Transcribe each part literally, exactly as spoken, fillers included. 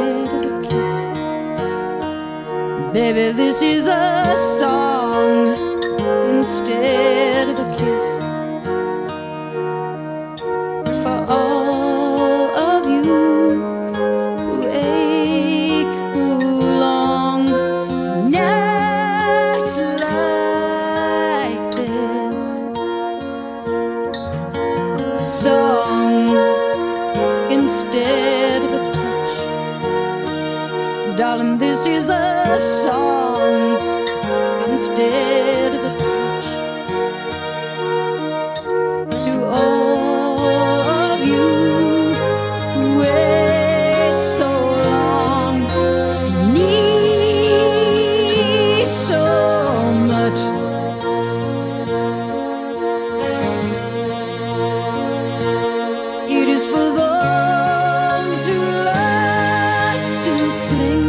of a kiss. Baby, this is a song instead of a kiss. For all of you who ache, who long for nights like this. A song instead of a touch. Darling, this is a song instead of a touch. To all of you who wait so long, need so much. It is for those who like to cling.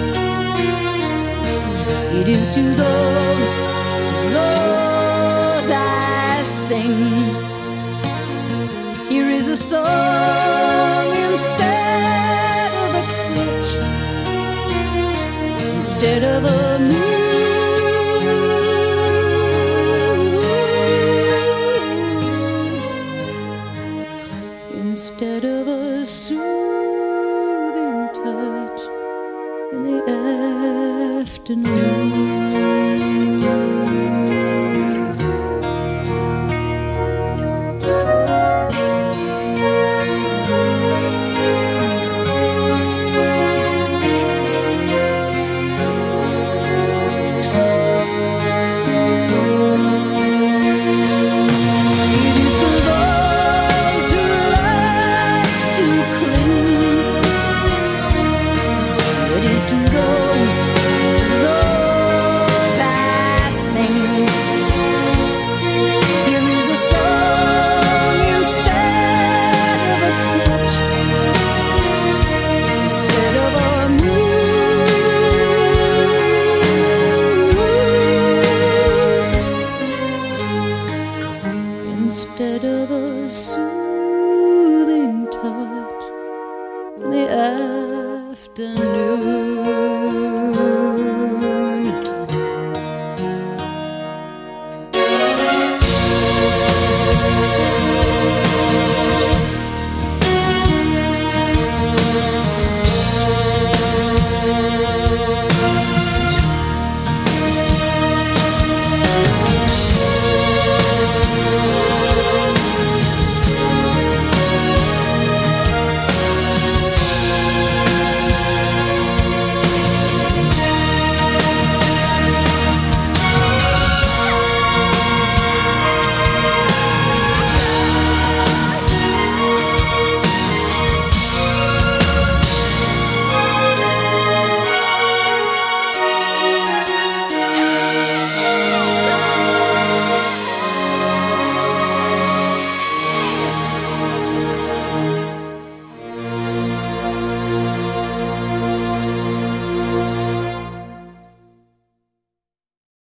It is to those, those I sing. Here is a song instead of a crutch, instead of a moon, instead of a soothing touch in the afternoon. To those, those I sing. Here is a song instead of a crutch, instead of a moon, instead of a soothing touch in the afternoon.